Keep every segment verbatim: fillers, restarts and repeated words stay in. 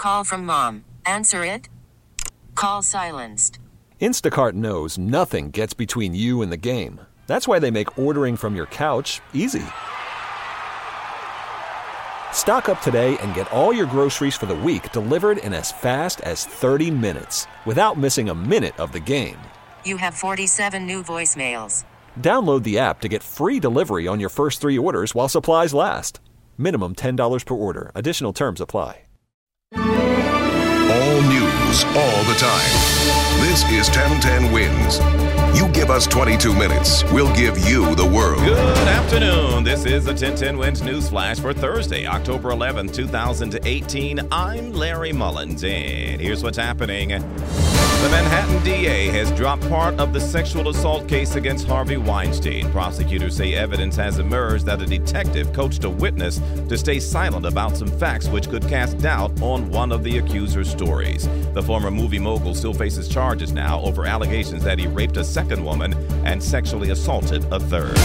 call from mom. Answer it. Call silenced. Instacart knows nothing gets between you and the game. That's why they make ordering from your couch easy. Stock up today and get all your groceries for the week delivered in as fast as thirty minutes without missing a minute of the game. You have forty-seven new voicemails. Download the app to get free delivery on your first three orders while supplies last. Minimum ten dollars per order. Additional terms apply. All news, all the time. This is ten ten Wins. You give us twenty-two minutes, we'll give you the world. Good afternoon. This is the ten ten Wins News Flash for Thursday, October eleventh, twenty eighteen. I'm Larry Mullins, and here's what's happening. The Manhattan D A has dropped part of the sexual assault case against Harvey Weinstein. Prosecutors say evidence has emerged that a detective coached a witness to stay silent about some facts which could cast doubt on one of the accuser's stories. The former movie mogul still faces charges now over allegations that he raped a second woman and sexually assaulted a third.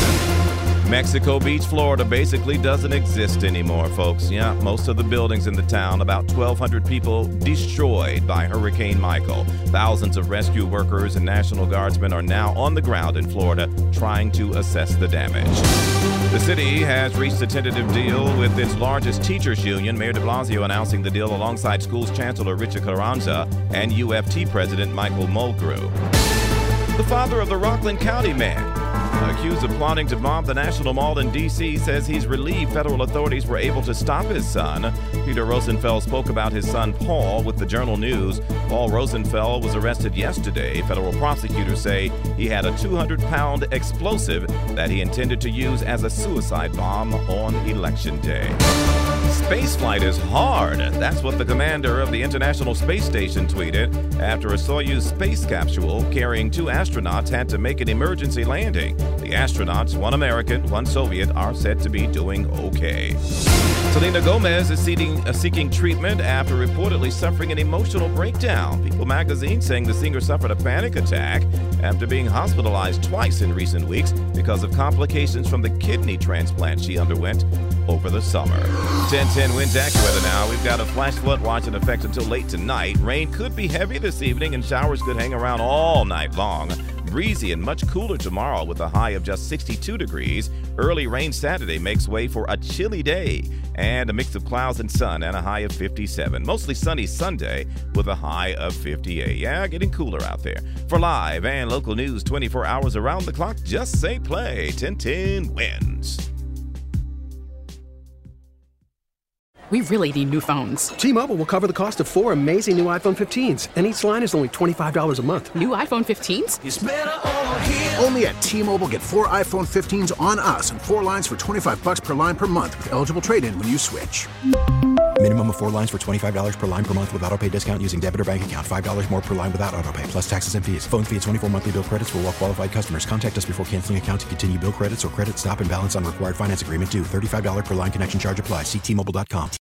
Mexico Beach, Florida basically doesn't exist anymore, folks. Yeah, most of the buildings in the town, about twelve hundred people destroyed by Hurricane Michael. Thousands of rescue workers and National Guardsmen are now on the ground in Florida trying to assess the damage. The city has reached a tentative deal with its largest teachers union, Mayor de Blasio announcing the deal alongside schools chancellor Richard Carranza and U F T president Michael Mulgrew. The father of the Rockland County man, accused of plotting to bomb the National Mall in D C, says he's relieved federal authorities were able to stop his son. Peter Rosenfeld spoke about his son Paul with the Journal News. Paul Rosenfeld was arrested yesterday. Federal prosecutors say he had a two hundred pound explosive that he intended to use as a suicide bomb on Election Day. Spaceflight is hard. That's what the commander of the International Space Station tweeted after a Soyuz space capsule carrying two astronauts had to make an emergency landing. The astronauts, one American, one Soviet, are said to be doing okay. Selena Gomez is seeking, uh, seeking treatment after reportedly suffering an emotional breakdown. People magazine saying the singer suffered a panic attack after being hospitalized twice in recent weeks because of complications from the kidney transplant she underwent over the summer. ten ten Winds AccuWeather now. We've got a flash flood watch in effect until late tonight. Rain could be heavy this evening and showers could hang around all night long. Breezy and much cooler tomorrow with a high of just sixty-two degrees. Early rain Saturday makes way for a chilly day and a mix of clouds and sun and a high of fifty-seven. Mostly sunny Sunday with a high of fifty-eight. Yeah, getting cooler out there. For live and local news twenty-four hours around the clock, just say play. ten ten Wins. We really need new phones. T-Mobile will cover the cost of four amazing new iPhone fifteens, and each line is only twenty-five dollars a month. New iPhone fifteens? It's better over here. Only at T-Mobile, get four iPhone fifteens on us and four lines for twenty-five dollars per line per month with eligible trade-in when you switch. Minimum of four lines for twenty-five dollars per line per month with autopay discount using debit or bank account. five dollars more per line without autopay, plus taxes and fees. Phone fee at twenty-four monthly bill credits for well-qualified customers. Contact us before canceling account to continue bill credits or credit stop and balance on required finance agreement due. thirty-five dollars per line connection charge applies. See T Mobile dot com.